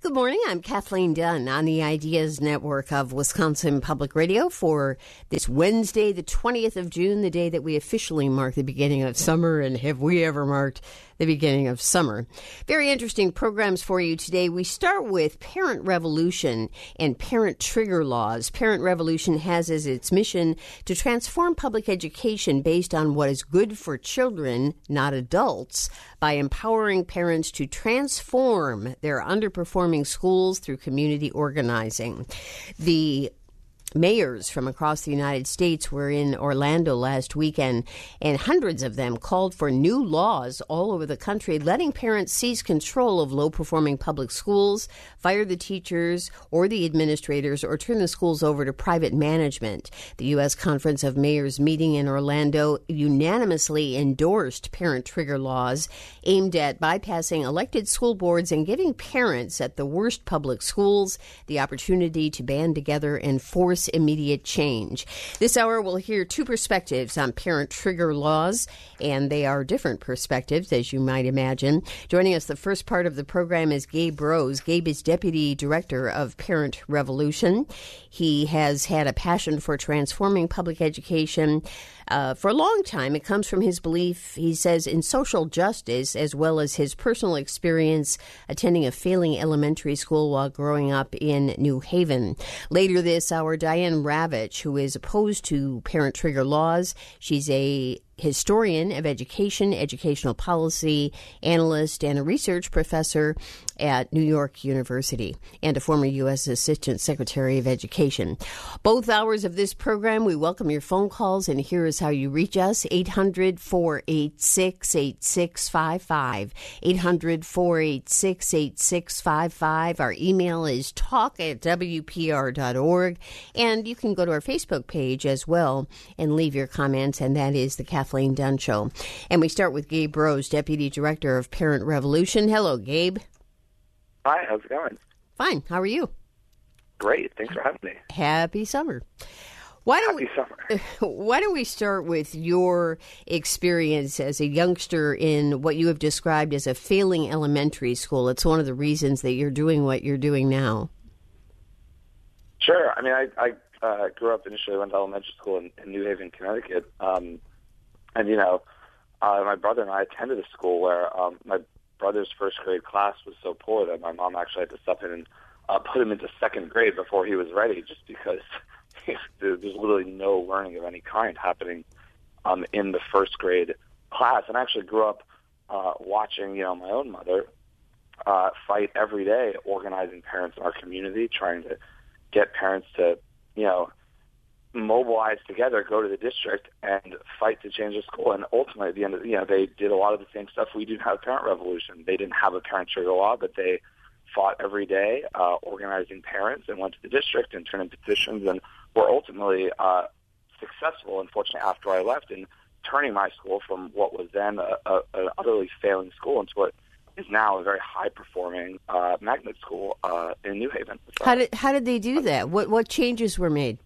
Good morning. I'm Kathleen Dunn on the Ideas Network of Wisconsin Public Radio for this Wednesday, the 20th of June, the day that we officially mark the beginning of summer. And have we ever marked the beginning of summer? Very interesting programs for you today. We start with Parent Revolution and parent trigger laws. Parent Revolution has as its mission to transform public education based on what is good for children, not adults, by empowering parents to transform their underperforming schools through community organizing. The mayors from across the United States were in Orlando last weekend, and hundreds of them called for new laws all over the country, letting parents seize control of low-performing public schools, fire the teachers or the administrators, or turn the schools over to private management. The U.S. Conference of Mayors meeting in Orlando unanimously endorsed parent trigger laws aimed at bypassing elected school boards and giving parents at the worst public schools the opportunity to band together and force immediate change. This hour, we'll hear two perspectives on parent trigger laws, and they are different perspectives, as you might imagine. Joining us the first part of the program is Gabe Rose. Gabe is Deputy Director of Parent Revolution. He has had a passion for transforming public education for a long time. It comes from his belief, he says, in social justice, as well as his personal experience attending a failing elementary school while growing up in New Haven. Later this hour, Diane Ravitch, who is opposed to parent trigger laws. She's a historian of education, educational policy analyst, and a research professor at New York University, and a former U.S. Assistant Secretary of Education. Both hours of this program, we welcome your phone calls, and here is how you reach us: 800-486-8655, 800-486-8655. Our email is talk@wpr.org, and you can go to our Facebook page as well and leave your comments, and that is the Kathleen Dunn Show. And we start with Gabe Rose, Deputy Director of Parent Revolution. Hello, Gabe. Hi, how's it going? Fine. How are you? Great. Thanks for having me. Happy summer. Happy summer. Why don't we start with your experience as a youngster in what you have described as a failing elementary school? It's one of the reasons that you're doing what you're doing now. Sure. I mean, I grew up initially, went to elementary school in New Haven, Connecticut. And, my brother and I attended a school where my brother's first grade class was so poor that my mom actually had to step in and put him into second grade before he was ready, just because there's literally no learning of any kind happening in the first grade class. And I actually grew up watching, my own mother fight every day, organizing parents in our community, trying to get parents to, mobilize together, go to the district, and fight to change the school. And ultimately, at the end of they did a lot of the same stuff we do now at Parent Revolution. They didn't have a parent trigger law, but they fought every day, organizing parents, and went to the district and turned in petitions, and were ultimately successful, unfortunately, after I left, in turning my school from what was then an utterly failing school into what is now a very high-performing magnet school in New Haven. So, how did they do that? What changes were made?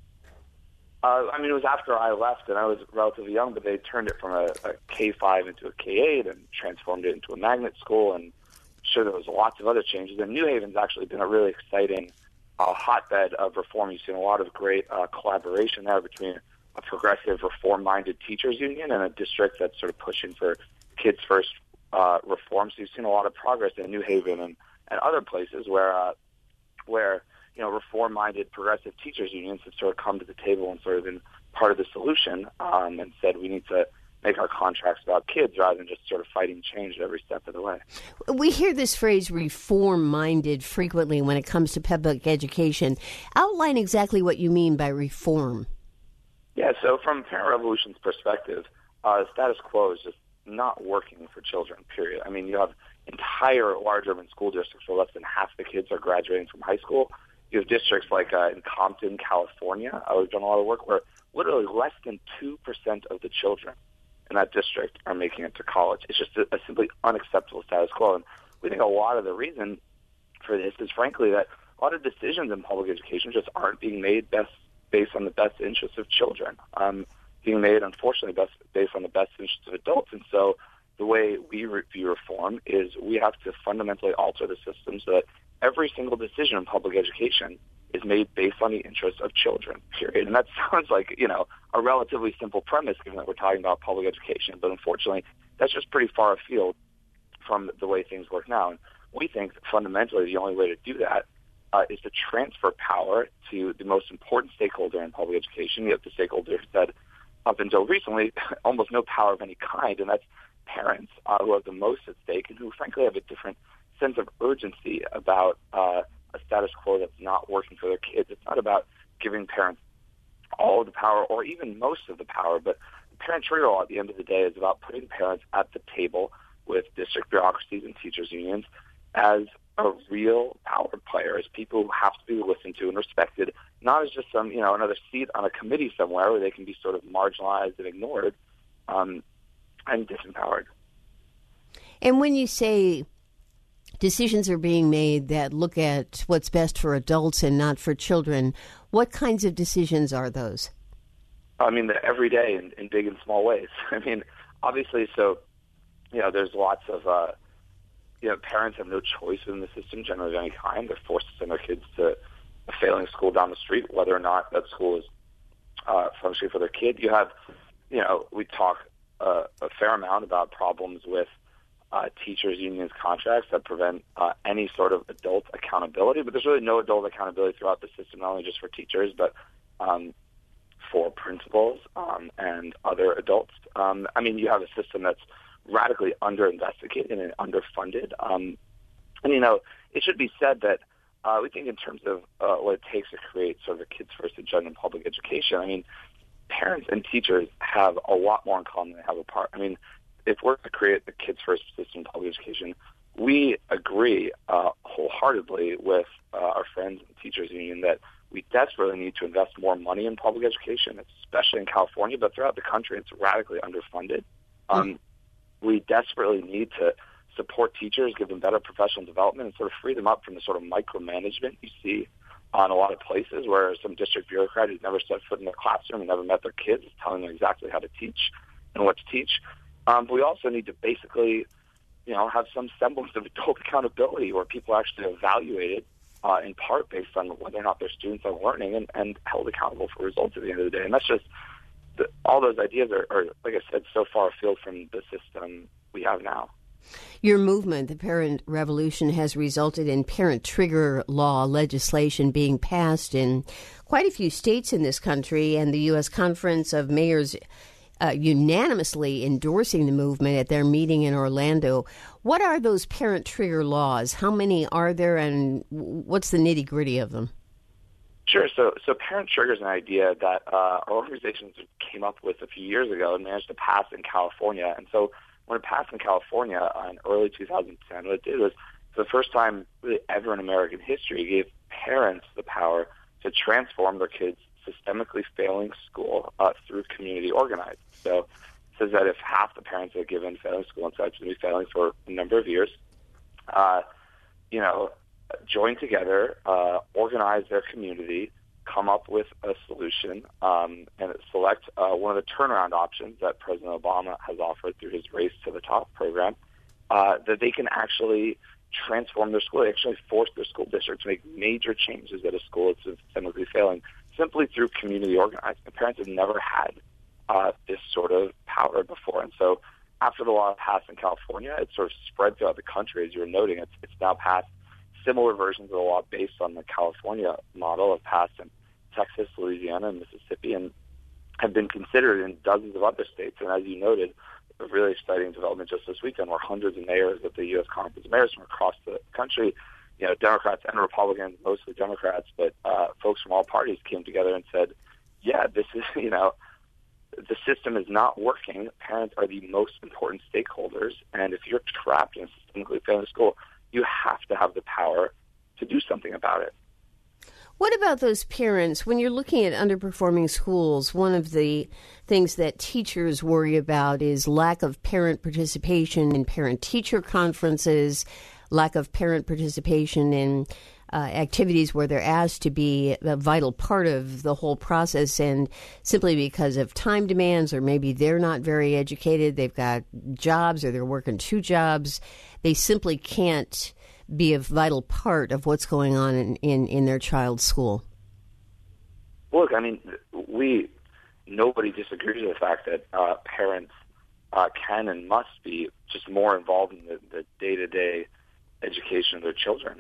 It was after I left, and I was relatively young, but they turned it from a K-5 into a K-8 and transformed it into a magnet school, and sure, there was lots of other changes. And New Haven's actually been a really exciting hotbed of reform. You've seen a lot of great collaboration there between a progressive, reform-minded teachers union and a district that's sort of pushing for kids first reform. So you've seen a lot of progress in New Haven and other places where reform-minded progressive teachers unions have sort of come to the table and sort of been part of the solution and said we need to make our contracts about kids rather than just sort of fighting change at every step of the way. We hear this phrase reform-minded frequently when it comes to public education. Outline exactly what you mean by reform. Yeah, so from Parent Revolution's perspective, the status quo is just not working for children, period. I mean, you have entire large urban school districts where less than half the kids are graduating from high school. You have districts like in Compton, California. We've done a lot of work where literally less than 2% of the children in that district are making it to college. It's just a simply unacceptable status quo. And we think a lot of the reason for this is, frankly, that a lot of decisions in public education just aren't being made based on the best interests of children, being made, unfortunately, based on the best interests of adults. And so the way we view reform is we have to fundamentally alter the system so that every single decision in public education is made based on the interests of children, period. And that sounds like, a relatively simple premise given that we're talking about public education. But unfortunately, that's just pretty far afield from the way things work now. And we think that fundamentally the only way to do that is to transfer power to the most important stakeholder in public education. You have the stakeholder who said up until recently almost no power of any kind, and that's parents who have the most at stake and who frankly have a different sense of urgency about a status quo that's not working for their kids. It's not about giving parents all of the power or even most of the power, but the parent trigger law at the end of the day is about putting parents at the table with district bureaucracies and teachers unions as a real power player, as people who have to be listened to and respected, not as just some, another seat on a committee somewhere where they can be sort of marginalized and ignored and disempowered. And when you say decisions are being made that look at what's best for adults and not for children, what kinds of decisions are those? They're every day in big and small ways. Obviously, there's lots of, parents have no choice within the system generally of any kind. They're forced to send their kids to a failing school down the street, whether or not that school is functioning for their kid. You have, we talk a fair amount about problems with teachers' unions contracts that prevent any sort of adult accountability, but there's really no adult accountability throughout the system, not only just for teachers, but for principals and other adults. You have a system that's radically under-investigated and underfunded. It should be said that we think in terms of what it takes to create sort of a kids-first agenda in public education, parents and teachers have a lot more in common than they have apart. If we're to create the kids-first system in public education, we agree wholeheartedly with our friends in the teachers union that we desperately need to invest more money in public education, especially in California, but throughout the country, it's radically underfunded. We desperately need to support teachers, give them better professional development, and sort of free them up from the sort of micromanagement you see on a lot of places where some district bureaucrat who's never set foot in their classroom and never met their kids is telling them exactly how to teach and what to teach. But we also need to basically, have some semblance of adult accountability where people are actually evaluated in part based on whether or not their students are learning and held accountable for results at the end of the day. And that's just, all those ideas are, like I said, so far afield from the system we have now. Your movement, the Parent Revolution, has resulted in parent trigger law legislation being passed in quite a few states in this country, and the U.S. Conference of Mayors unanimously endorsing the movement at their meeting in Orlando. What are those parent trigger laws? How many are there, and what's the nitty-gritty of them? Sure. So parent trigger is an idea that our organizations came up with a few years ago and managed to pass in California. And so when it passed in California in early 2010, what it did was, for the first time really ever in American history, gave parents the power to transform their kids' systemically failing school through community organizing. So it says that if half the parents are given failing school insights to be failing for a number of years, join together, organize their community, come up with a solution, and select one of the turnaround options that President Obama has offered through his Race to the Top program, that they can actually transform their school. They actually force their school district to make major changes at a school that's systemically failing simply through community organizing. The parents have never had this sort of power before. And so after the law passed in California, it sort of spread throughout the country. As you were noting, it's now passed. Similar versions of the law based on the California model have passed in Texas, Louisiana, and Mississippi, and have been considered in dozens of other states. And as you noted, a really exciting development just this weekend where hundreds of mayors at the U.S. Conference of Mayors from across the country, Democrats and Republicans, mostly Democrats, but folks from all parties came together and said, yeah, this is, the system is not working. Parents are the most important stakeholders, and if you're trapped in a systemically failing school, you have to have the power to do something about it. What about those parents? When you're looking at underperforming schools, one of the things that teachers worry about is lack of parent participation in parent-teacher conferences, lack of parent participation in activities where they're asked to be a vital part of the whole process, and simply because of time demands, or maybe they're not very educated, they've got jobs or they're working two jobs, they simply can't be a vital part of what's going on in their child's school? Look, I mean, nobody disagrees with the fact that parents can and must be just more involved in the day-to-day education of their children.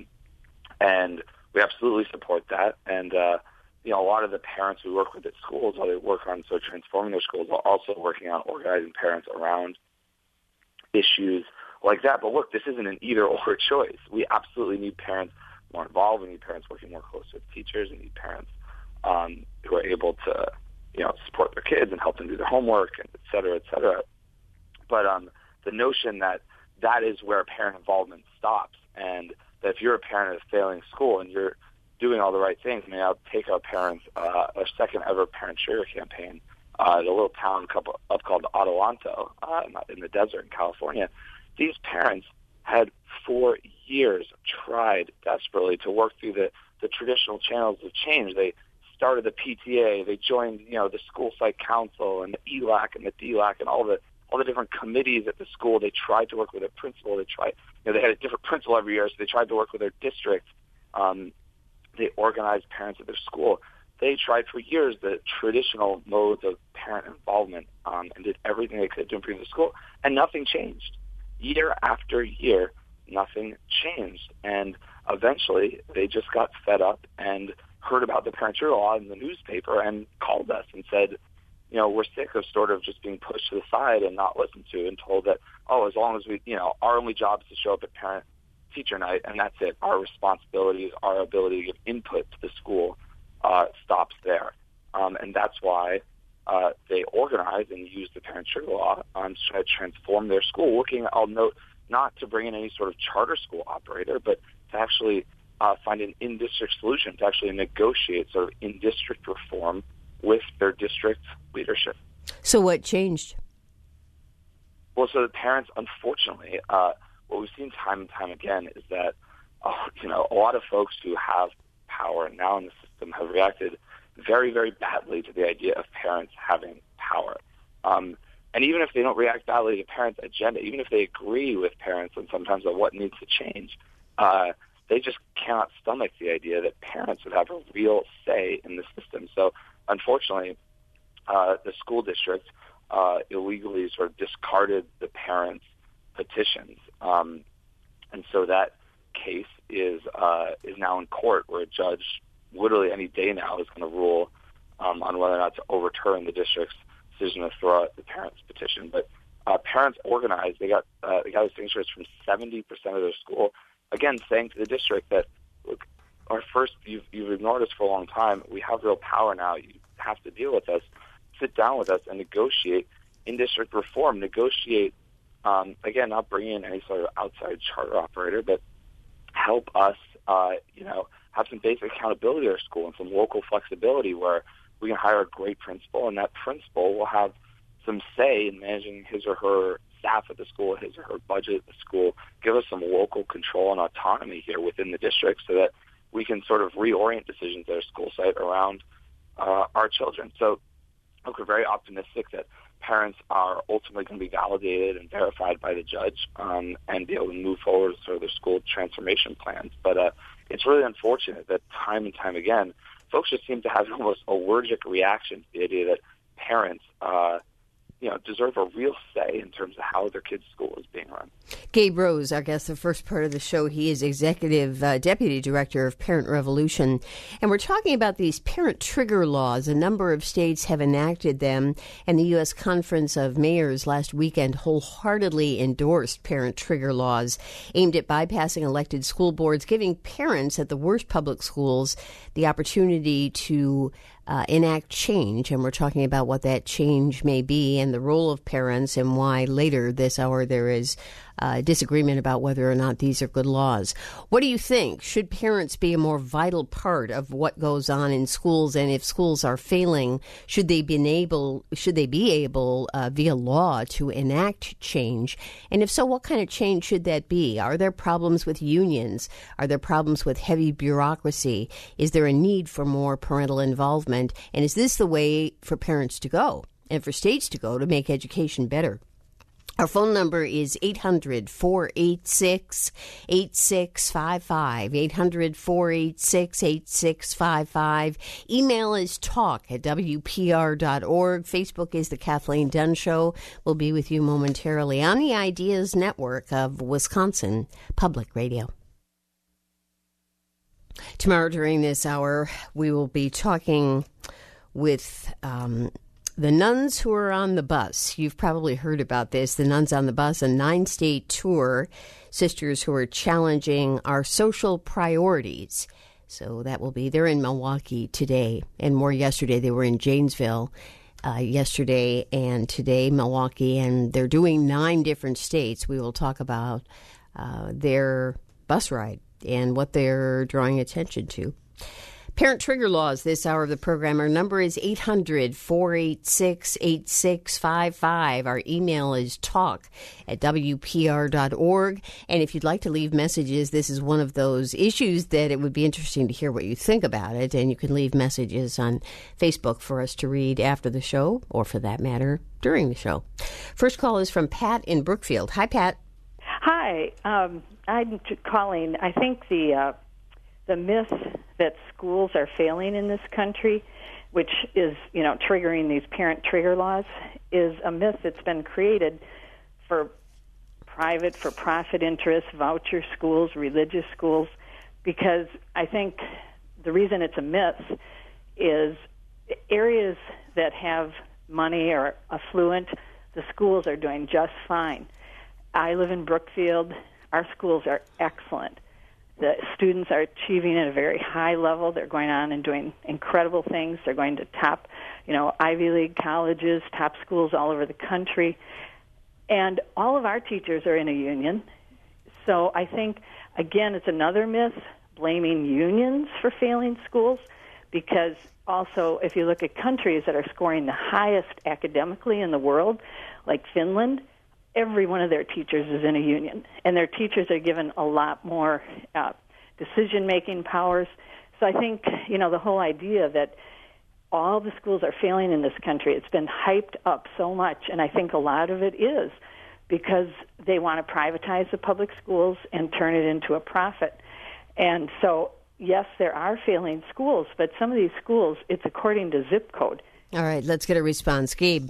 And we absolutely support that. And, a lot of the parents we work with at schools, while they work on sort of transforming their schools, are also working on organizing parents around issues like that. But look, this isn't an either-or choice. We absolutely need parents more involved. We need parents working more closely with teachers. We need parents who are able to, support their kids and help them do their homework, and et cetera, et cetera. But the notion that is where parent involvement stops, and that if you're a parent at a failing school and you're doing all the right things, I mean, I'll take our parents, our second ever Parent Trigger campaign, the little town up called Adelanto in the desert in California. These parents had 4 years tried desperately to work through the traditional channels of change. They started the PTA, they joined, the school site council and the ELAC and the DLAC and all the different committees at the school. They tried to work with their principal. They tried, they had a different principal every year, so they tried to work with their district. They organized parents at their school. They tried for years the traditional modes of parent involvement and did everything they could to improve the school, and nothing changed. Year after year, nothing changed. And eventually, they just got fed up and heard about the Parent Trigger Law in the newspaper and called us and said, we're sick of sort of just being pushed to the side and not listened to, and told that, as long as we, our only job is to show up at parent-teacher night, and that's it. Our responsibilities, our ability to give input to the school stops there. And that's why they organize and use the Parent Trigger Law to try to transform their school, looking, I'll note, not to bring in any sort of charter school operator, but to actually find an in-district solution, to actually negotiate sort of in-district reform with their district leadership. So what changed? Well, so the parents, unfortunately, what we've seen time and time again is that, a lot of folks who have power now in the system have reacted very, very badly to the idea of parents having power. And even if they don't react badly to parents' agenda, even if they agree with parents and sometimes on what needs to change, they just cannot stomach the idea that parents would have a real say in the system. So, unfortunately, the school district illegally sort of discarded the parents' petitions, and so that case is now in court, where a judge, literally any day now, is going to rule on whether or not to overturn the district's decision to throw out the parents' petition. But parents organized; they got the signatures from 70% of their school. Again, saying to the district that, look, you've ignored us for a long time. We have real power now. You have to deal with us. Sit down with us and negotiate in-district reform. Negotiate, again, not bring in any sort of outside charter operator, but help us, have some basic accountability at our school and some local flexibility where we can hire a great principal, and that principal will have some say in managing his or her staff at the school, his or her budget at the school, give us some local control and autonomy here within the district so that we can sort of reorient decisions at our school site around our children. So look, we're very optimistic that parents are ultimately going to be validated and verified by the judge and be able to move forward with sort of their school transformation plans. But it's really unfortunate that time and time again, folks just seem to have almost allergic reaction to the idea that parents deserve a real say in terms of how their kids' school is being run. Gabe Rose, our guest, the first part of the show. He is Executive Deputy Director of Parent Revolution. And we're talking about these parent trigger laws. A number of states have enacted them, and the U.S. Conference of Mayors last weekend wholeheartedly endorsed parent trigger laws aimed at bypassing elected school boards, giving parents at the worst public schools the opportunity to enact change. And we're talking about what that change may be and the role of parents, and why later this hour there is disagreement about whether or not these are good laws. What do you think? Should parents be a more vital part of what goes on in schools? And if schools are failing, should they be able via law to enact change? And if so, what kind of change should that be? Are there problems with unions? Are there problems with heavy bureaucracy? Is there a need for more parental involvement? And is this the way for parents to go and for states to go to make education better? Our phone number is 800-486-8655, 800-486-8655. Email is talk@wpr.org. Facebook is The Kathleen Dunn Show. We'll be with you momentarily on the Ideas Network of Wisconsin Public Radio. Tomorrow during this hour, we will be talking with the Nuns Who Are on the Bus. You've probably heard about this. The Nuns on the Bus, a 9-state tour. Sisters who are challenging our social priorities. So that will be, they're in Milwaukee today and more yesterday. They were in Janesville yesterday and today Milwaukee, and they're doing 9 different states. We will talk about their bus ride and what they're drawing attention to. Parent trigger laws this hour of the program. Our number is 800-486-8655. Our email is talk@wpr.org. And if you'd like to leave messages, this is one of those issues that it would be interesting to hear what you think about it. And you can leave messages on Facebook for us to read after the show, or for that matter, during the show. First call is from Pat in Brookfield. Hi, Pat. Hi. I'm calling. I think the myth that schools are failing in this country, which is, triggering these parent trigger laws, is a myth that's been created for for-profit interests, voucher schools, religious schools, because I think the reason it's a myth is areas that have money or affluent, the schools are doing just fine. I live in Brookfield. Our schools are excellent. The students are achieving at a very high level. They're going on and doing incredible things. They're going to top, Ivy League colleges, top schools all over the country. And all of our teachers are in a union. So I think, again, it's another myth, blaming unions for failing schools, because also if you look at countries that are scoring the highest academically in the world, like Finland, every one of their teachers is in a union, and their teachers are given a lot more decision-making powers. So I think, the whole idea that all the schools are failing in this country, it's been hyped up so much, and I think a lot of it is because they want to privatize the public schools and turn it into a profit. And so, yes, there are failing schools, but some of these schools, it's according to zip code. All right, let's get a response. Gabe.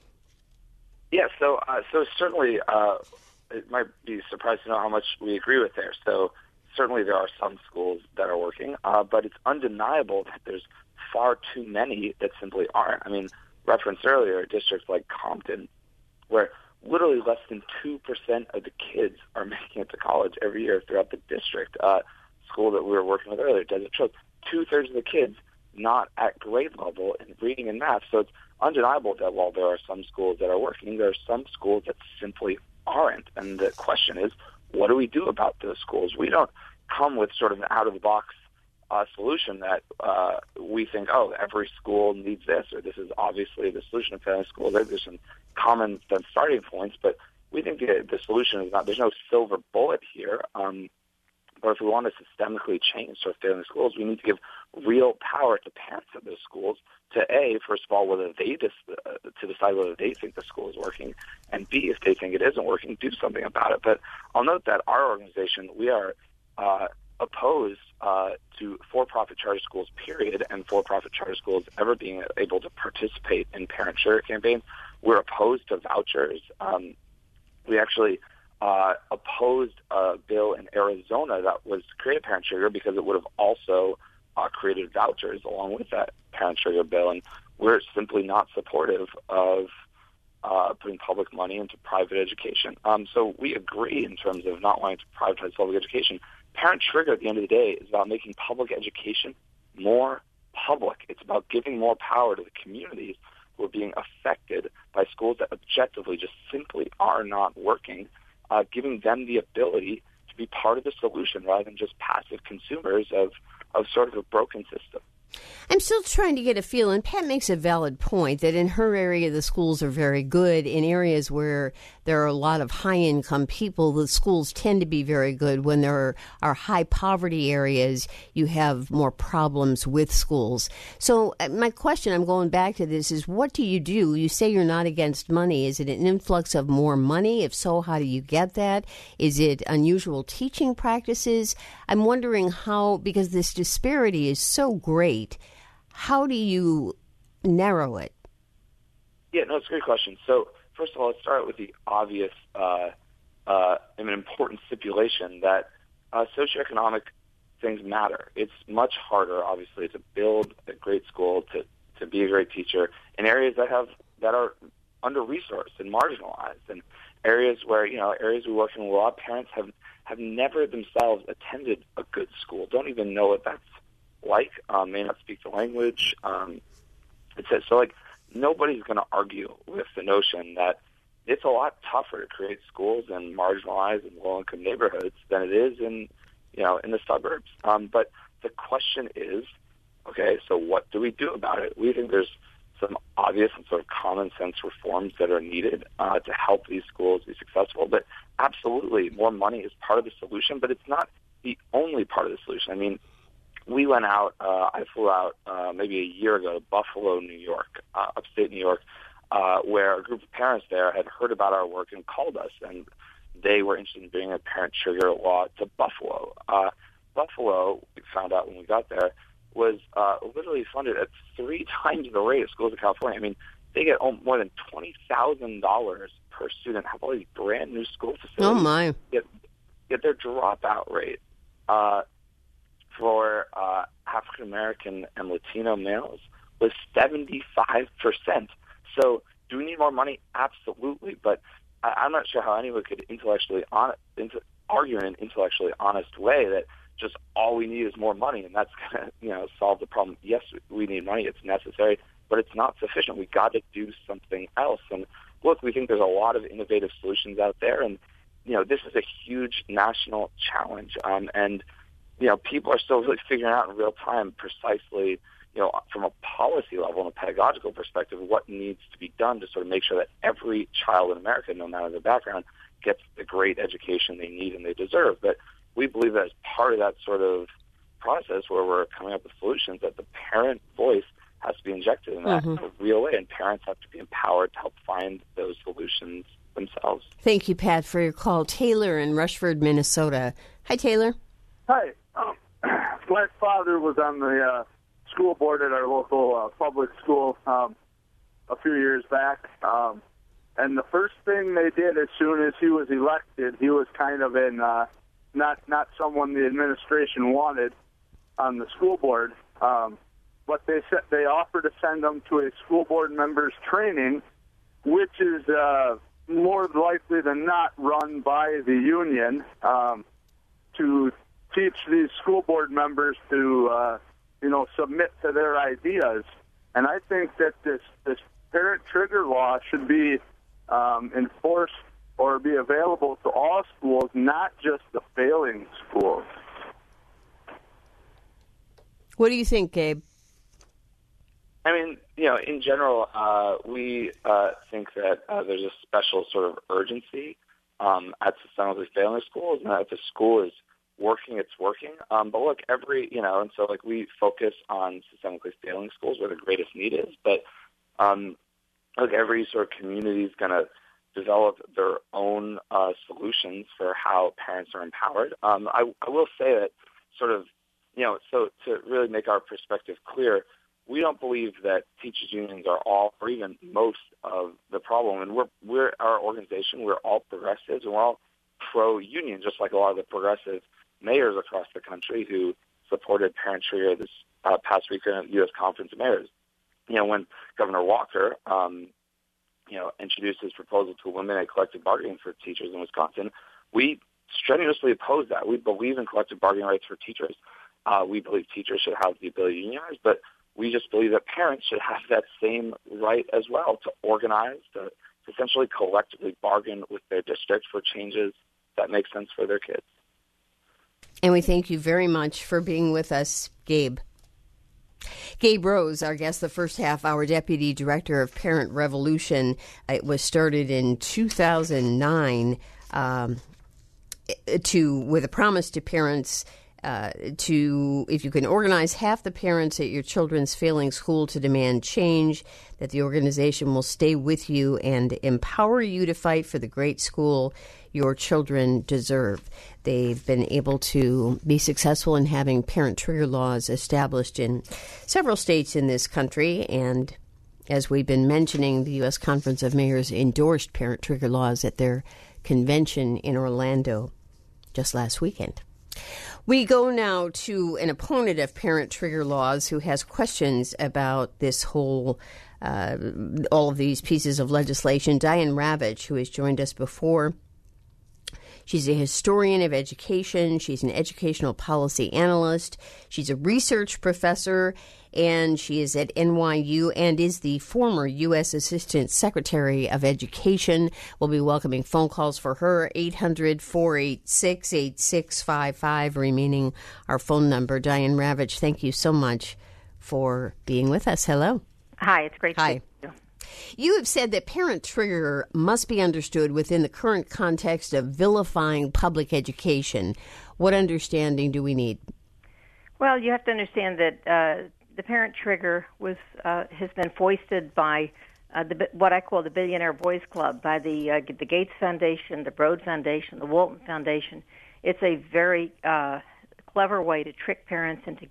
Yeah, so certainly it might be surprised to know how much we agree with there. So certainly there are some schools that are working, but it's undeniable that there's far too many that simply aren't. I mean, referenced earlier, districts like Compton, where literally less than 2% of the kids are making it to college every year throughout the district. School that we were working with earlier, Desert Trails, 2/3 of the kids not at grade level in reading and math. So it's undeniable that while there are some schools that are working, there are some schools that simply aren't. And the question is, what do we do about those schools? We don't come with sort of an out-of-the-box solution that we think, every school needs this, or this is obviously the solution to failing schools. There's some common sense starting points, but we think the solution is not, there's no silver bullet here. But if we want to systemically change sort of failing schools, we need to give real power to parents of those schools to, A, first of all, whether they to decide whether they think the school is working, and B, if they think it isn't working, do something about it. But I'll note that our organization, we are opposed to for-profit charter schools, period, and for-profit charter schools ever being able to participate in parent trigger campaigns. We're opposed to vouchers. We actually opposed a bill in Arizona that was to create a parent trigger because it would have also created vouchers along with that parent trigger bill. And we're simply not supportive of putting public money into private education. So we agree in terms of not wanting to privatize public education. Parent trigger, at the end of the day, is about making public education more public. It's about giving more power to the communities who are being affected by schools that objectively just simply are not working, giving them the ability to be part of the solution rather than just passive consumers of sort of a broken system. I'm still trying to get a feel, and Pat makes a valid point that in her area the schools are very good. In areas where there are a lot of high-income people, the schools tend to be very good. When there are high poverty areas, you have more problems with schools. So my question, I'm going back to this, is what do? You say you're not against money. Is it an influx of more money? If so, how do you get that? Is it unusual teaching practices? I'm wondering how, because this disparity is so great, how do you narrow it? Yeah, no, it's a great question. So first of all, let's start with the obvious an important stipulation that socioeconomic things matter. It's much harder, obviously, to build a great school, to be a great teacher in areas that are under-resourced and marginalized, and areas where, areas we work in where a lot of parents have never themselves attended a good school, don't even know what that's like, may not speak the language. Nobody's going to argue with the notion that it's a lot tougher to create schools in marginalized and low-income neighborhoods than it is in the suburbs. But the question is, okay, so what do we do about it? We think there's some obvious and sort of common sense reforms that are needed to help these schools be successful. But absolutely, more money is part of the solution, but it's not the only part of the solution. I mean, we went out, I flew out maybe a year ago to Buffalo, New York, upstate New York, where a group of parents there had heard about our work and called us, and they were interested in bringing a parent trigger law to Buffalo. Buffalo, we found out when we got there, was literally funded at 3 times the rate of schools in California. I mean, they get more than $20,000 per student, have all these brand new school facilities. Oh, my. Yet their dropout rate for African-American and Latino males was 75%. So do we need more money? Absolutely. But I'm not sure how anyone could argue in an intellectually honest way that just all we need is more money, and that's going to solve the problem. Yes, we need money. It's necessary, but it's not sufficient. We've got to do something else. And look, we think there's a lot of innovative solutions out there, and this is a huge national challenge. And people are still really figuring out in real time precisely, from a policy level and a pedagogical perspective, what needs to be done to sort of make sure that every child in America, no matter their background, gets the great education they need and they deserve. But we believe that as part of that sort of process where we're coming up with solutions, that the parent voice has to be injected in that in a real way, and parents have to be empowered to help find those solutions themselves. Thank you, Pat, for your call. Taylor in Rushford, Minnesota. Hi, Taylor. Hi. My father was on the school board at our local public school a few years back. And the first thing they did as soon as he was elected, he was kind of in not someone the administration wanted on the school board. But they offered to send him to a school board members training, which is more likely than not run by the union, to teach these school board members to submit to their ideas. And I think that this parent trigger law should be enforced or be available to all schools, not just the failing schools. What do you think, Gabe? I mean, in general, we think that there's a special sort of urgency at systemically failing schools, and that if the school is working, it's working. But look, and so we focus on systemically failing schools where the greatest need is. But every sort of community is going to develop their own solutions for how parents are empowered. I will say that so to really make our perspective clear, we don't believe that teachers unions are all or even most of the problem. And we're our organization, we're all progressives, and we're all pro-union, just like a lot of the progressive mayors across the country who supported parent trigger this past week in the U.S. Conference of Mayors. When Governor Walker introduced his proposal to eliminate collective bargaining for teachers in Wisconsin, we strenuously oppose that. We believe in collective bargaining rights for teachers. We believe teachers should have the ability to unionize, but we just believe that parents should have that same right as well to organize, to essentially collectively bargain with their district for changes that make sense for their kids. And we thank you very much for being with us, Gabe. Gabe Rose, our guest, the first half hour, Deputy Director of Parent Revolution. It was started in 2009 with a promise to parents if you can organize half the parents at your children's failing school to demand change, that the organization will stay with you and empower you to fight for the great school your children deserve. They've been able to be successful in having parent trigger laws established in several states in this country, and as we've been mentioning, the U.S. Conference of Mayors endorsed parent trigger laws at their convention in Orlando just last weekend. We go now to an opponent of parent trigger laws who has questions about this whole, all of these pieces of legislation. Diane Ravitch, who has joined us before. She's a historian of education. She's an educational policy analyst. She's a research professor, and she is at NYU and is the former U.S. Assistant Secretary of Education. We'll be welcoming phone calls for her, 800-486-8655, remaining our phone number. Diane Ravitch, thank you so much for being with us. Hello. Hi, it's great to Hi. meet you. You have said that parent trigger must be understood within the current context of vilifying public education. What understanding do we need? Well, you have to understand that the parent trigger has been foisted by what I call the Billionaire Boys Club, by the Gates Foundation, the Broad Foundation, the Walton Foundation. It's a very clever way to trick parents into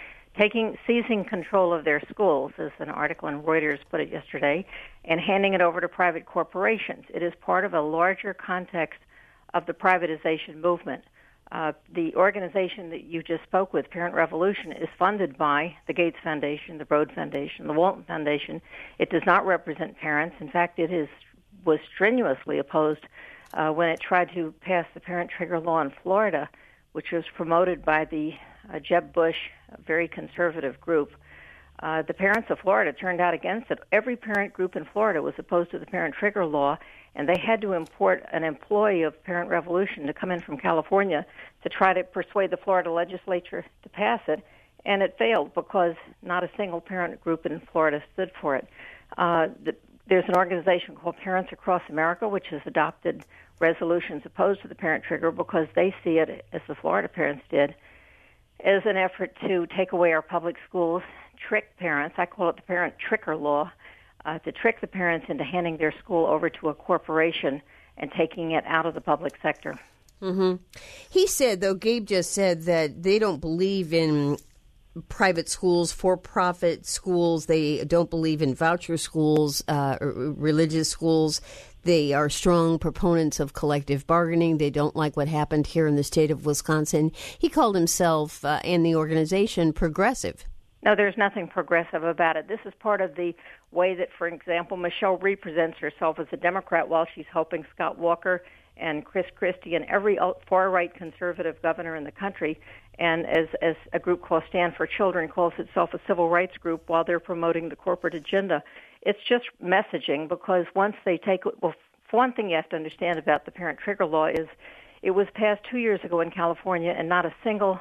seizing control of their schools, as an article in Reuters put it yesterday, and handing it over to private corporations. It is part of a larger context of the privatization movement. The organization that you just spoke with, Parent Revolution, is funded by the Gates Foundation, the Broad Foundation, the Walton Foundation. It does not represent parents. In fact, was strenuously opposed when it tried to pass the parent trigger law in Florida, which was promoted by the Jeb Bush, a very conservative group. The parents of Florida turned out against it. Every parent group in Florida was opposed to the parent trigger law, and they had to import an employee of Parent Revolution to come in from California to try to persuade the Florida legislature to pass it, and it failed because not a single parent group in Florida stood for it. There's an organization called Parents Across America, which has adopted resolutions opposed to the parent trigger because they see it, as the Florida parents did, as an effort to take away our public schools, trick parents. I call it the parent trigger law, to trick the parents into handing their school over to a corporation and taking it out of the public sector. Mm-hmm. He said, though, Gabe just said that they don't believe in private schools, for-profit schools. They don't believe in voucher schools, religious schools. They are strong proponents of collective bargaining. They don't like what happened here in the state of Wisconsin. He called himself and the organization progressive. No, there's nothing progressive about it. This is part of the way that, for example, Michelle represents herself as a Democrat while she's helping Scott Walker and Chris Christie and every far-right conservative governor in the country, and as a group called Stand for Children calls itself a civil rights group while they're promoting the corporate agenda. It's just messaging, because once they take it, well, for one thing you have to understand about the parent trigger law is it was passed 2 years ago in California, and not a single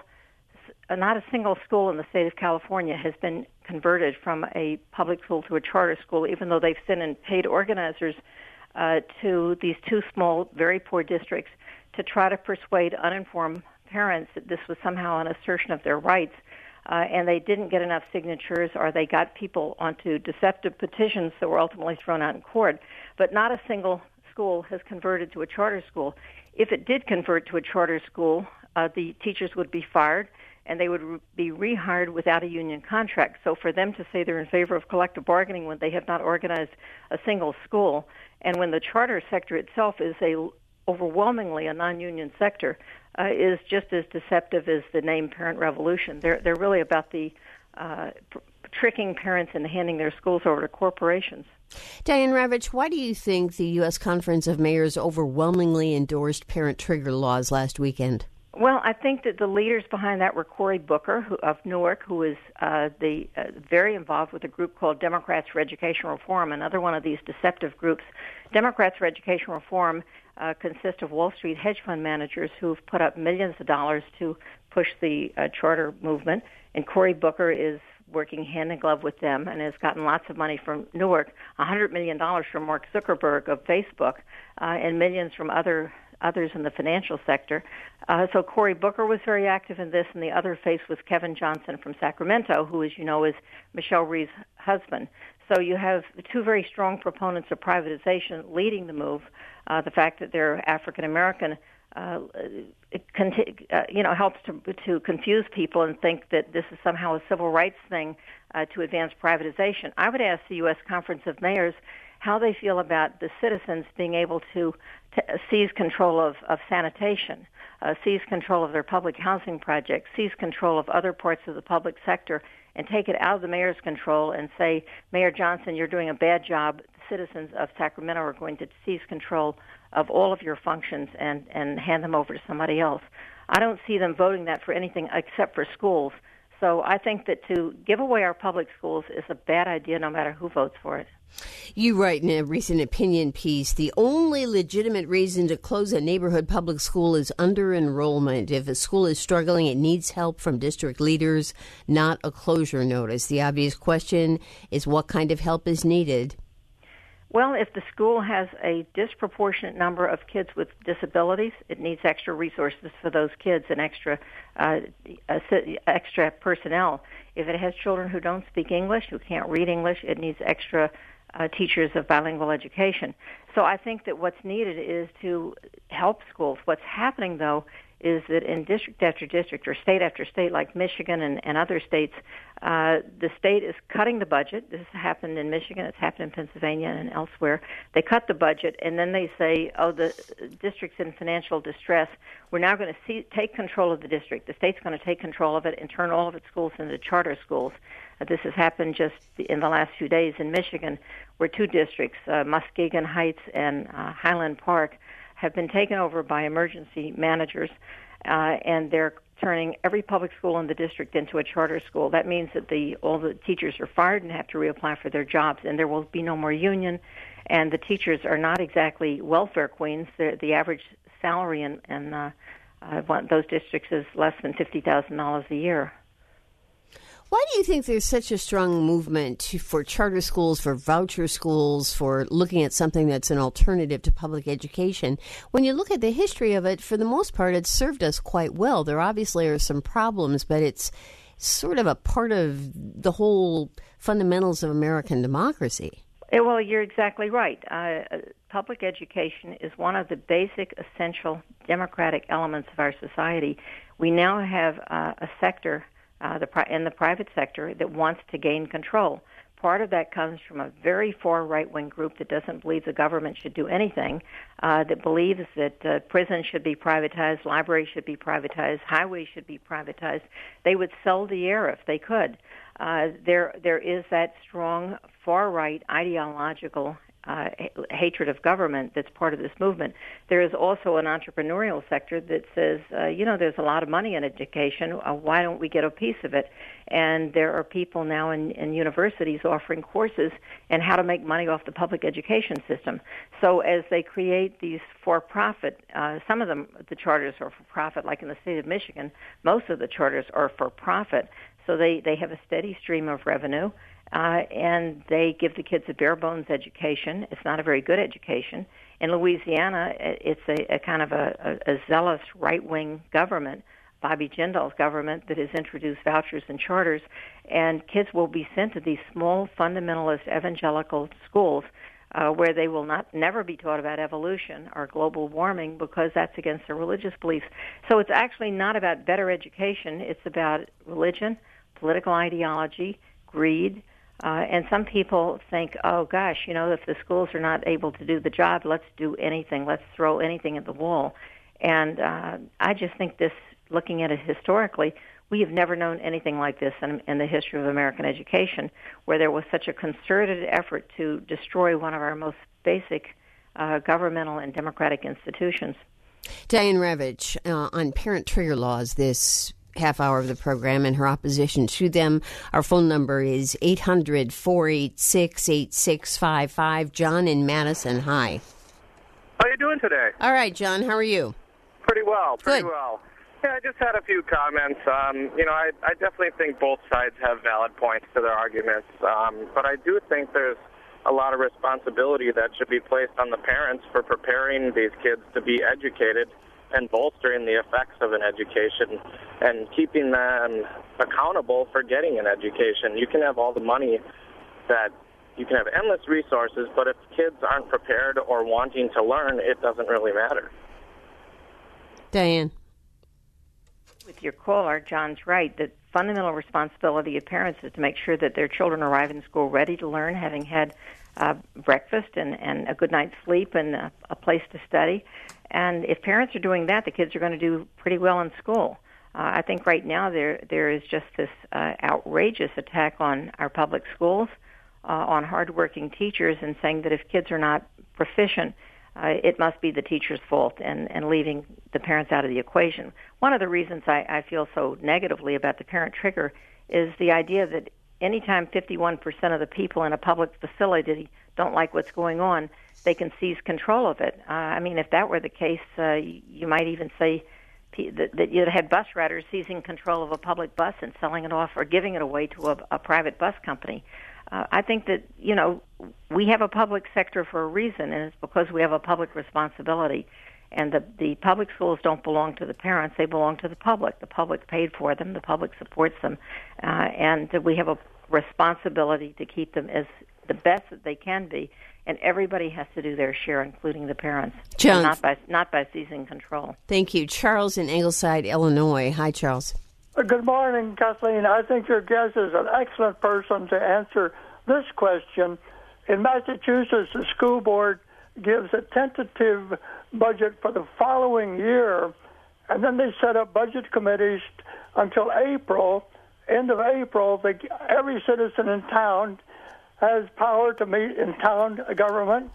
school in the state of California has been converted from a public school to a charter school, even though they've sent in paid organizers to these two small, very poor districts to try to persuade uninformed parents that this was somehow an assertion of their rights. And they didn't get enough signatures, or they got people onto deceptive petitions that were ultimately thrown out in court. But not a single school has converted to a charter school. If it did convert to a charter school, the teachers would be fired, and they would be rehired without a union contract. So for them to say they're in favor of collective bargaining when they have not organized a single school, and when the charter sector itself is overwhelmingly a non-union sector, is just as deceptive as the name Parent Revolution. They're really about the tricking parents into handing their schools over to corporations. Diane Ravitch, why do you think the U.S. Conference of Mayors overwhelmingly endorsed parent trigger laws last weekend? Well, I think that the leaders behind that were Cory Booker of Newark, who is very involved with a group called Democrats for Education Reform, another one of these deceptive groups. Democrats for Education Reform consist of Wall Street hedge fund managers who've put up millions of dollars to push the charter movement, and Cory Booker is working hand in glove with them and has gotten lots of money from Newark, $100 million from Mark Zuckerberg of Facebook, and millions from others in the financial sector. So Cory Booker was very active in this, and the other face was Kevin Johnson from Sacramento, who, as you know, is Michelle Rhee's husband. So you have two very strong proponents of privatization leading the move. The fact that they're African American helps to confuse people and think that this is somehow a civil rights thing to advance privatization. I would ask the U.S. Conference of Mayors how they feel about the citizens being able to seize control of sanitation, seize control of their public housing projects, seize control of other parts of the public sector, and take it out of the mayor's control and say, Mayor Johnson, you're doing a bad job. The citizens of Sacramento are going to seize control of all of your functions and hand them over to somebody else. I don't see them voting that for anything except for schools. So I think that to give away our public schools is a bad idea no matter who votes for it. You write in a recent opinion piece, the only legitimate reason to close a neighborhood public school is under-enrollment. If a school is struggling, it needs help from district leaders, not a closure notice. The obvious question is what kind of help is needed? Well, if the school has a disproportionate number of kids with disabilities, it needs extra resources for those kids and extra personnel. If it has children who don't speak English, who can't read English, it needs extra teachers of bilingual education. So I think that what's needed is to help schools. What's happening, though, is that in district after district or state after state like Michigan and other states, the state is cutting the budget. This has happened in Michigan. It's happened in Pennsylvania and elsewhere. They cut the budget, and then they say, the district's in financial distress. We're now going to take control of the district. The state's going to take control of it and turn all of its schools into charter schools. This has happened just in the last few days in Michigan, where two districts, Muskegon Heights and Highland Park, have been taken over by emergency managers, and they're turning every public school in the district into a charter school. That means that all the teachers are fired and have to reapply for their jobs, and there will be no more union, and the teachers are not exactly welfare queens. The average salary in those districts is less than $50,000 a year. Why do you think there's such a strong movement for charter schools, for voucher schools, for looking at something that's an alternative to public education? When you look at the history of it, for the most part, it's served us quite well. There obviously are some problems, but it's sort of a part of the whole fundamentals of American democracy. Well, you're exactly right. Public education is one of the basic, essential democratic elements of our society. We now have a sector in the private sector that wants to gain control. Part of that comes from a very far right-wing group that doesn't believe the government should do anything, that believes that prisons should be privatized, libraries should be privatized, highways should be privatized. They would sell the air if they could. There is that strong far-right ideological hatred of government that's part of this movement. There is also an entrepreneurial sector that says, there's a lot of money in education. Why don't we get a piece of it? And there are people now in universities offering courses on how to make money off the public education system. So as they create these for-profit, some of them, the charters are for-profit, like in the state of Michigan, most of the charters are for-profit. So they have a steady stream of revenue. And they give the kids a bare-bones education. It's not a very good education. In Louisiana, it's a kind of a zealous right-wing government, Bobby Jindal's government, that has introduced vouchers and charters, and kids will be sent to these small fundamentalist evangelical schools where they will never be taught about evolution or global warming because that's against their religious beliefs. So it's actually not about better education. It's about religion, political ideology, greed. And some people think, oh, gosh, if the schools are not able to do the job, let's do anything. Let's throw anything at the wall. And I just think this, looking at it historically, we have never known anything like this in the history of American education, where there was such a concerted effort to destroy one of our most basic governmental and democratic institutions. Diane Ravitch on parent trigger laws this half hour of the program and her opposition to them. Our phone number is 800-486-8655. John in Madison, hi. How are you doing today? All right, John, how are you? Pretty well, Good. well. Yeah, I just had a few comments. I definitely think both sides have valid points to their arguments, but I do think there's a lot of responsibility that should be placed on the parents for preparing these kids to be educated and bolstering the effects of an education and keeping them accountable for getting an education. You can have all the money you can have endless resources, but if kids aren't prepared or wanting to learn, it doesn't really matter. Diane. With your caller, John's right. The fundamental responsibility of parents is to make sure that their children arrive in school ready to learn, having had breakfast and a good night's sleep and a place to study. And if parents are doing that, the kids are going to do pretty well in school. I think right now there is just this outrageous attack on our public schools, on hardworking teachers, and saying that if kids are not proficient, it must be the teacher's fault, and leaving the parents out of the equation. One of the reasons I feel so negatively about the parent trigger is the idea that anytime 51% of the people in a public facility don't like what's going on, they can seize control of it. If that were the case, you might even say that you'd had bus riders seizing control of a public bus and selling it off or giving it away to a private bus company. I think that, we have a public sector for a reason, and it's because we have a public responsibility. And the public schools don't belong to the parents, they belong to the public. The public paid for them, the public supports them, and we have a responsibility to keep them as the best that they can be, and everybody has to do their share, including the parents, John, not by seizing control. Thank you. Charles in Ingleside, Illinois. Hi, Charles. Good morning, Kathleen. I think your guest is an excellent person to answer this question. In Massachusetts, the school board gives a tentative budget for the following year, and then they set up budget committees until April. End of April, every citizen in town has power to meet in town government.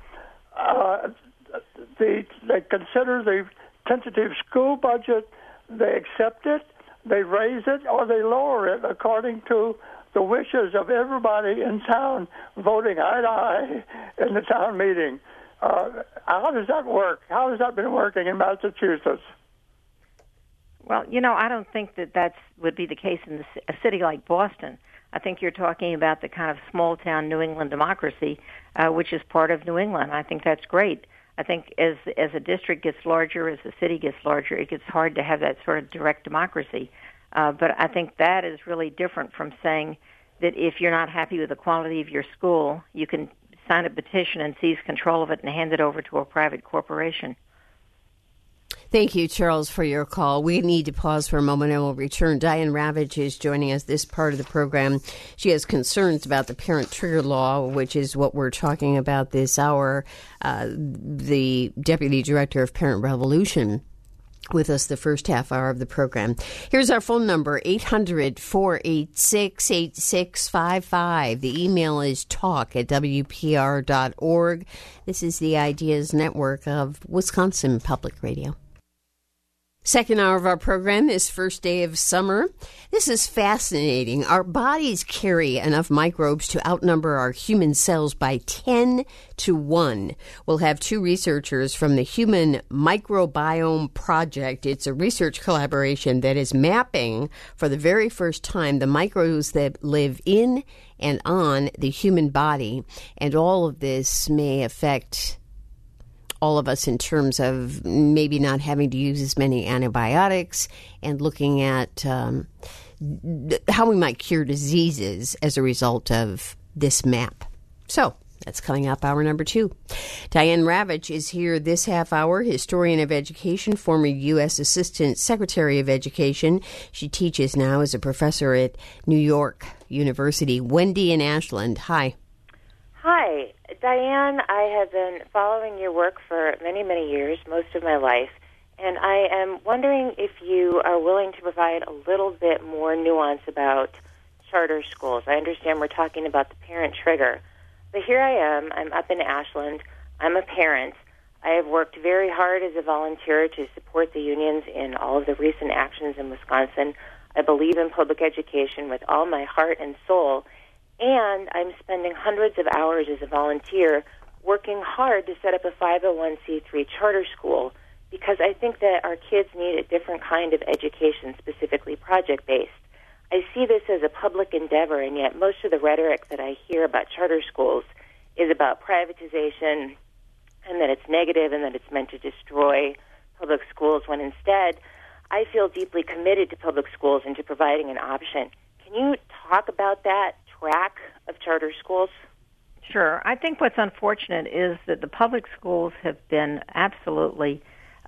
They consider the tentative school budget, they accept it, they raise it, or they lower it according to the wishes of everybody in town voting eye to eye in the town meeting. How does that work? How has that been working in Massachusetts? Well, I don't think that would be the case in a city like Boston. I think you're talking about the kind of small-town New England democracy, which is part of New England. I think that's great. I think as a district gets larger, as a city gets larger, it gets hard to have that sort of direct democracy. But I think that is really different from saying that if you're not happy with the quality of your school, you can sign a petition and seize control of it and hand it over to a private corporation. Thank you, Charles, for your call. We need to pause for a moment and we'll return. Diane Ravitch is joining us this part of the program. She has concerns about the parent trigger law, which is what we're talking about this hour. The Deputy Director of Parent Revolution with us the first half hour of the program. Here's our phone number, 800-486-8655. The email is talk@wpr.org. This is the Ideas Network of Wisconsin Public Radio. Second hour of our program, this first day of summer. This is fascinating. Our bodies carry enough microbes to outnumber our human cells by 10 to 1. We'll have two researchers from the Human Microbiome Project. It's a research collaboration that is mapping for the very first time the microbes that live in and on the human body. And all of this may affect all of us in terms of maybe not having to use as many antibiotics and looking at how we might cure diseases as a result of this map. So that's coming up hour number 2. Diane Ravitch is here this half hour, historian of education, former U.S. Assistant Secretary of Education. She teaches now as a professor at New York University. Wendy in Ashland, hi. Hi, Diane. I have been following your work for many, many years, most of my life, and I am wondering if you are willing to provide a little bit more nuance about charter schools. I understand we're talking about the parent trigger, but here I am. I'm up in Ashland. I'm a parent. I have worked very hard as a volunteer to support the unions in all of the recent actions in Wisconsin. I believe in public education with all my heart and soul, and I'm spending hundreds of hours as a volunteer working hard to set up a 501c3 charter school because I think that our kids need a different kind of education, specifically project-based. I see this as a public endeavor, and yet most of the rhetoric that I hear about charter schools is about privatization and that it's negative and that it's meant to destroy public schools, when instead I feel deeply committed to public schools and to providing an option. Can you talk about that track of charter schools? Sure. I think what's unfortunate is that the public schools have been absolutely,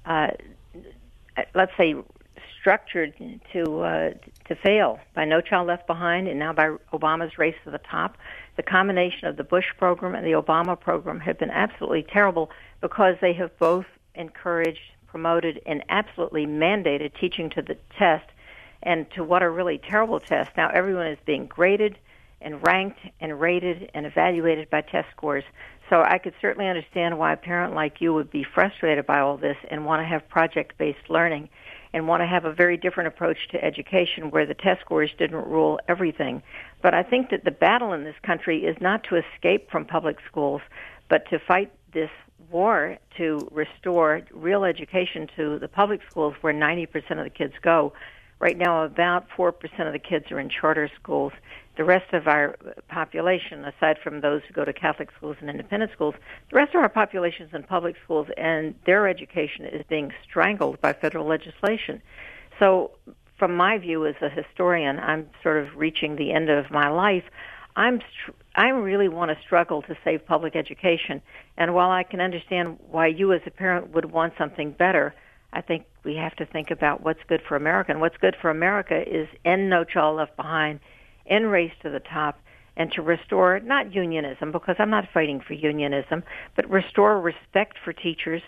let's say, structured to fail by No Child Left Behind and now by Obama's Race to the Top. The combination of the Bush program and the Obama program have been absolutely terrible because they have both encouraged, promoted, and absolutely mandated teaching to the test, and to what are really terrible tests. Now everyone is being graded and ranked and rated and evaluated by test scores. So I could certainly understand why a parent like you would be frustrated by all this and want to have project-based learning and want to have a very different approach to education where the test scores didn't rule everything. But I think that the battle in this country is not to escape from public schools, but to fight this war to restore real education to the public schools where 90% of the kids go. Right now, about 4% of the kids are in charter schools. The rest of our population, aside from those who go to Catholic schools and independent schools, the rest of our population is in public schools, and their education is being strangled by federal legislation. So from my view as a historian, I'm sort of reaching the end of my life. I really want to struggle to save public education. And while I can understand why you as a parent would want something better, I think we have to think about what's good for America. And what's good for America is end No Child Left Behind, end Race to the Top, and to restore, not unionism, because I'm not fighting for unionism, but restore respect for teachers,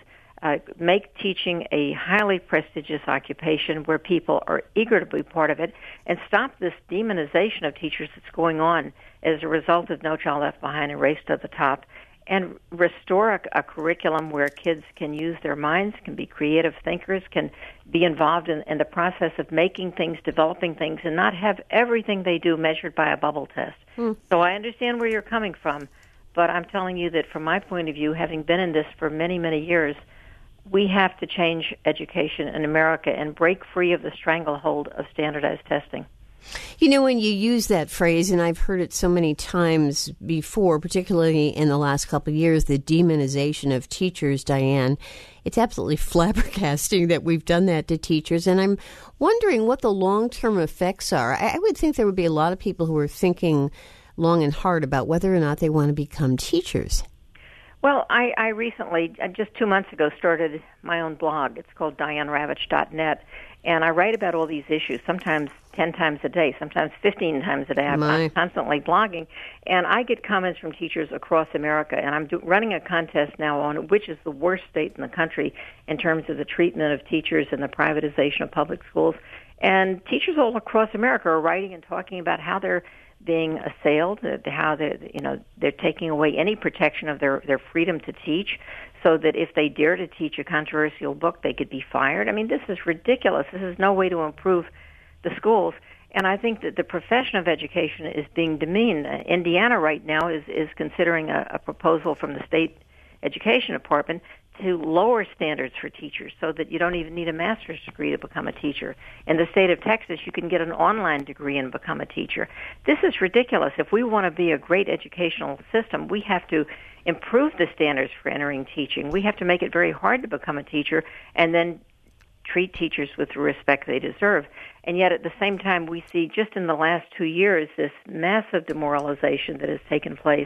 make teaching a highly prestigious occupation where people are eager to be part of it, and stop this demonization of teachers that's going on as a result of No Child Left Behind and Race to the Top, and restore a curriculum where kids can use their minds, can be creative thinkers, can be involved in the process of making things, developing things, and not have everything they do measured by a bubble test. So I understand where you're coming from, but I'm telling you that from my point of view, having been in this for many, many years, we have to change education in America and break free of the stranglehold of standardized testing. You know, when you use that phrase, and I've heard it so many times before, particularly in the last couple of years, the demonization of teachers, Diane, it's absolutely flabbergasting that we've done that to teachers. And I'm wondering what the long-term effects are. I would think there would be a lot of people who are thinking long and hard about whether or not they want to become teachers. Well, I recently, just 2 months ago, started my own blog. It's called DianeRavitch.net, and I write about all these issues, sometimes 10 times a day, sometimes 15 times a day. I'm constantly blogging, and I get comments from teachers across America, and I'm running a contest now on which is the worst state in the country in terms of the treatment of teachers and the privatization of public schools. And teachers all across America are writing and talking about how they're being assailed, how they're taking away any protection of their freedom to teach, so that if they dare to teach a controversial book, they could be fired. I mean, this is ridiculous. This is no way to improve the schools. And I think that the profession of education is being demeaned. Indiana right now is considering a proposal from the state education department to lower standards for teachers so that you don't even need a master's degree to become a teacher. In the state of Texas, you can get an online degree and become a teacher. This is ridiculous. If we want to be a great educational system, we have to improve the standards for entering teaching. We have to make it very hard to become a teacher and then treat teachers with the respect they deserve. And yet at the same time, we see just in the last 2 years this massive demoralization that has taken place.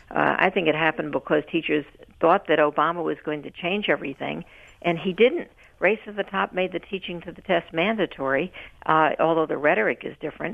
I think it happened because teachers thought that Obama was going to change everything, and he didn't. Race to the Top made the teaching to the test mandatory, although the rhetoric is different.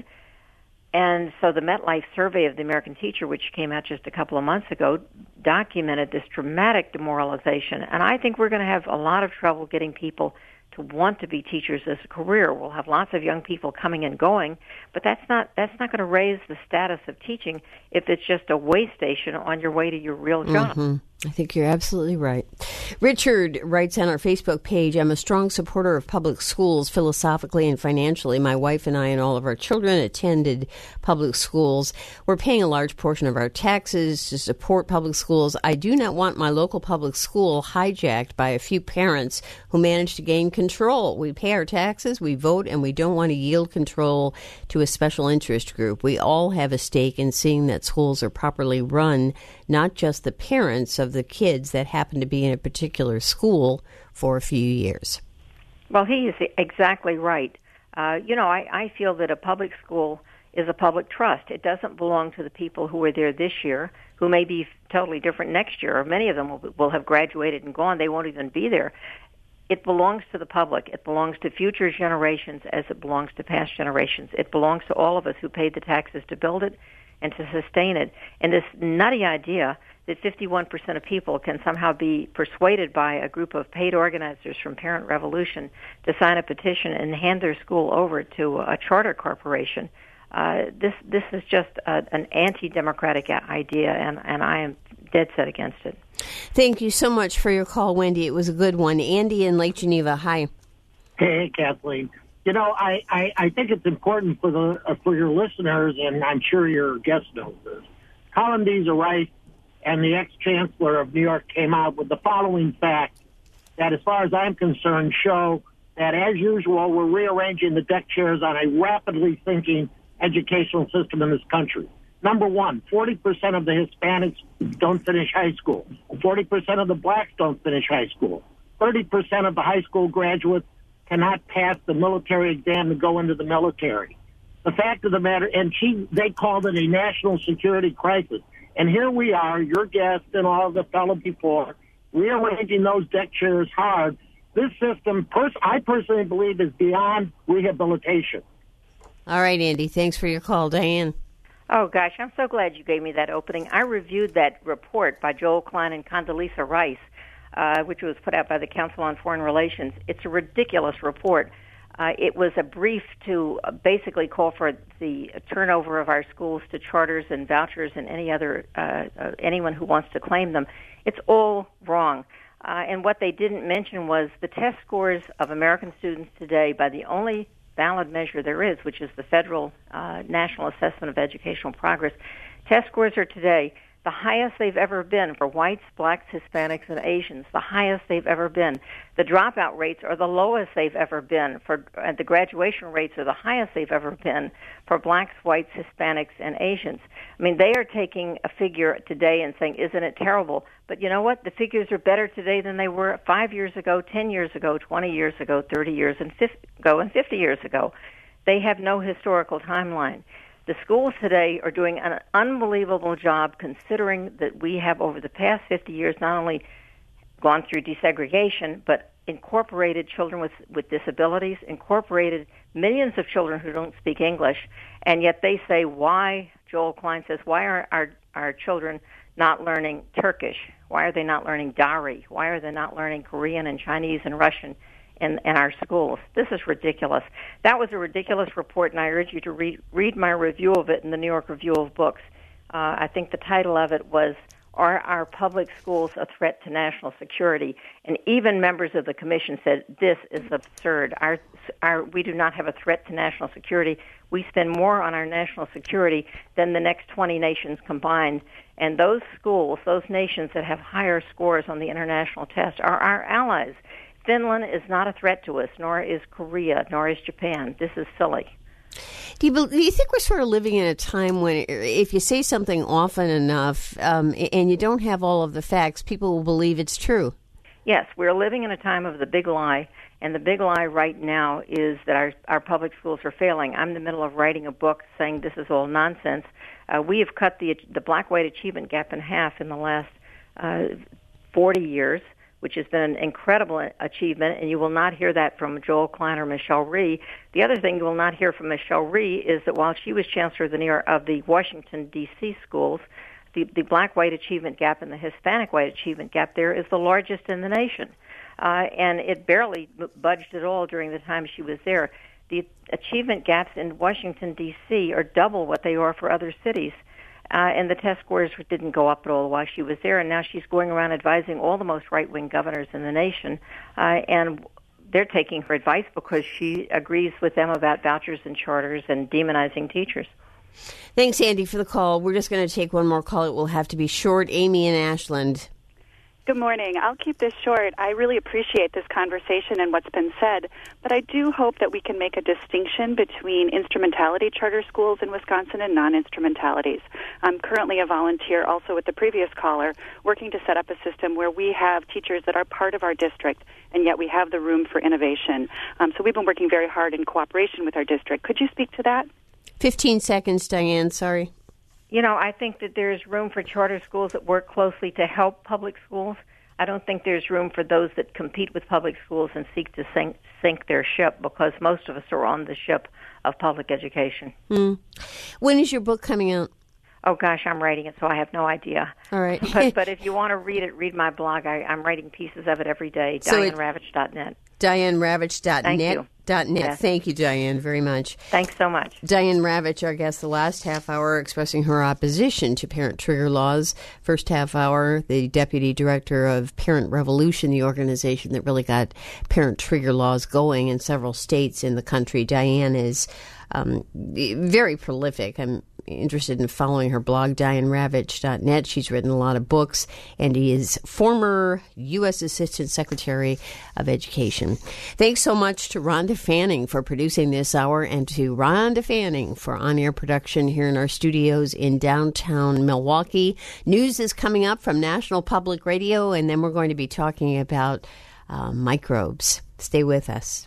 And so the MetLife survey of the American teacher, which came out just a couple of months ago, documented this dramatic demoralization. And I think we're going to have a lot of trouble getting people to want to be teachers as a career. We'll have lots of young people coming and going, but that's not going to raise the status of teaching if it's just a way station on your way to your real job. Mm-hmm. I think you're absolutely right. Richard writes on our Facebook page, I'm a strong supporter of public schools philosophically and financially. My wife and I and all of our children attended public schools. We're paying a large portion of our taxes to support public schools. I do not want my local public school hijacked by a few parents who manage to gain control. We pay our taxes, we vote, and we don't want to yield control to a special interest group. We all have a stake in seeing that schools are properly run, not just the parents of the kids that happen to be in a particular school for a few years. Well, he is exactly right. I feel that a public school is a public trust. It doesn't belong to the people who are there this year, who may be totally different next year, or many of them will have graduated and gone. They won't even be there. It belongs to the public. It belongs to future generations as it belongs to past generations. It belongs to all of us who paid the taxes to build it and to sustain it. And this nutty idea that 51% of people can somehow be persuaded by a group of paid organizers from Parent Revolution to sign a petition and hand their school over to a charter corporation, this is just an anti-democratic idea, and I am dead set against it. Thank you so much for your call, Wendy. It was a good one. Andy in Lake Geneva, hi. Hey, Kathleen. I think it's important for your listeners, and I'm sure your guest knows this. Condoleezza Rice and the ex-chancellor of New York came out with the following fact that, as far as I'm concerned, show that, as usual, we're rearranging the deck chairs on a rapidly thinking educational system in this country. Number one, 40% of the Hispanics don't finish high school. 40% of the blacks don't finish high school. 30% of the high school graduates cannot pass the military exam to go into the military. The fact of the matter, and they called it a national security crisis. And here we are, your guest and all of the fellow before, rearranging those deck chairs hard. This system, I personally believe, is beyond rehabilitation. All right, Andy. Thanks for your call. Diane. Oh, gosh, I'm so glad you gave me that opening. I reviewed that report by Joel Klein and Condoleezza Rice, which was put out by the Council on Foreign Relations. It's a ridiculous report. It was a brief to basically call for the turnover of our schools to charters and vouchers and anyone who wants to claim them. It's all wrong. And what they didn't mention was the test scores of American students today by the only valid measure there is, which is the Federal National Assessment of Educational Progress. Test scores are today the highest they've ever been for whites, blacks, Hispanics, and Asians, the highest they've ever been. The dropout rates are the lowest they've ever been. The graduation rates are the highest they've ever been for blacks, whites, Hispanics, and Asians. I mean, they are taking a figure today and saying, isn't it terrible? But you know what? The figures are better today than they were 5 years ago, 10 years ago, 20 years ago, 30 years ago, and 50 years ago. They have no historical timeline. The schools today are doing an unbelievable job, considering that we have, over the past 50 years, not only gone through desegregation, but incorporated children with disabilities, incorporated millions of children who don't speak English, and yet they say, why, Joel Klein says, why are our children not learning Turkish? Why are they not learning Dari? Why are they not learning Korean and Chinese and Russian in our schools? This is ridiculous. That was a ridiculous report, and I urge you to read my review of it in the New York Review of Books. I think the title of it was, Are Our Public Schools a Threat to National Security? And even members of the commission said, this is absurd. We do not have a threat to national security. We spend more on our national security than the next 20 nations combined. And those schools, those nations that have higher scores on the international test, are our allies. Finland is not a threat to us, nor is Korea, nor is Japan. This is silly. Do you think we're sort of living in a time when if you say something often enough and you don't have all of the facts, people will believe it's true? Yes, we're living in a time of the big lie, and the big lie right now is that our public schools are failing. I'm in the middle of writing a book saying this is all nonsense. We have cut the black-white achievement gap in half in the last 40 years, which has been an incredible achievement, and you will not hear that from Joel Klein or Michelle Rhee. The other thing you will not hear from Michelle Rhee is that while she was chancellor of the Washington, D.C. schools, the black-white achievement gap and the Hispanic-white achievement gap there is the largest in the nation. and it barely budged at all during the time she was there. The achievement gaps in Washington, D.C. are double what they are for other cities. And the test scores didn't go up at all while she was there, and now she's going around advising all the most right-wing governors in the nation, and they're taking her advice because she agrees with them about vouchers and charters and demonizing teachers. Thanks, Andy, for the call. We're just going to take one more call. It will have to be short. Amy in Ashland. Good morning. I'll keep this short. I really appreciate this conversation and what's been said, but I do hope that we can make a distinction between instrumentality charter schools in Wisconsin and non-instrumentalities. I'm currently a volunteer, also with the previous caller, working to set up a system where we have teachers that are part of our district, and yet we have the room for innovation. So we've been working very hard in cooperation with our district. Could you speak to that? 15 seconds, Diane. Sorry. You know, I think that there's room for charter schools that work closely to help public schools. I don't think there's room for those that compete with public schools and seek to sink their ship, because most of us are on the ship of public education. When is your book coming out? Oh, gosh, I'm writing it, so I have no idea. All right. but if you want to read it, read my blog. I'm writing pieces of it every day, So DianeRavitch.net. DianeRavitch.net. Thank you. Yes. Thank you, Diane, very much. Thanks so much. Diane Ravitch, our guest, the last half hour, expressing her opposition to parent trigger laws. First half hour, the deputy director of Parent Revolution, the organization that really got parent trigger laws going in several states in the country. Diane is very prolific. I'm interested in following her blog, DianeRavitch.net. She's written a lot of books, and he is former U.S. Assistant Secretary of Education. Thanks so much to Rhonda Fanning for producing this hour, and to Rhonda Fanning for on-air production here in our studios in downtown Milwaukee. News is coming up from National Public Radio, and then we're going to be talking about microbes. Stay with us.